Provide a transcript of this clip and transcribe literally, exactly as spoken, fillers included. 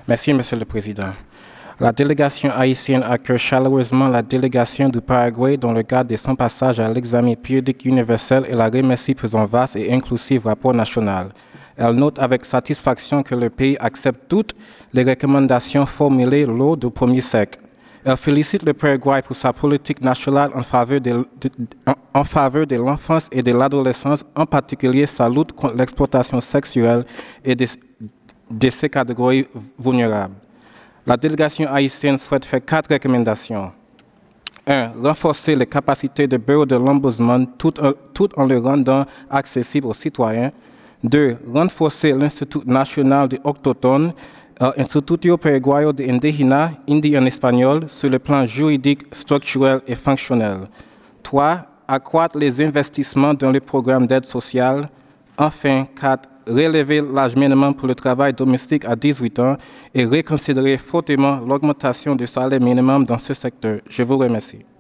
Merci, Monsieur le Président. La délégation haïtienne accueille chaleureusement la délégation du Paraguay dans le cadre de son passage à l'examen périodique universel et la remercie pour son vaste et inclusif rapport national. Elle note avec satisfaction que le pays accepte toutes les recommandations formulées lors du premier cercle. Elle félicite le Paraguay pour sa politique nationale en faveur de, de, en faveur de l'enfance et de l'adolescence, en particulier sa lutte contre l'exploitation sexuelle et de, de ces catégories vulnérables. La délégation haïtienne souhaite faire quatre recommandations. un. Renforcer les capacités du bureau de l'Ombudsman tout, tout en le rendant accessible aux citoyens. deux. Renforcer l'Institut national de autochtones, euh, Instituto Paraguayo de Indígena, Indi en espagnol, sur le plan juridique, structurel et fonctionnel. trois. Accroître les investissements dans le programme d'aide sociale. Enfin, quatre. Relever l'âge minimum pour le travail domestique à dix-huit ans et reconsidérer fortement l'augmentation du salaire minimum dans ce secteur. Je vous remercie.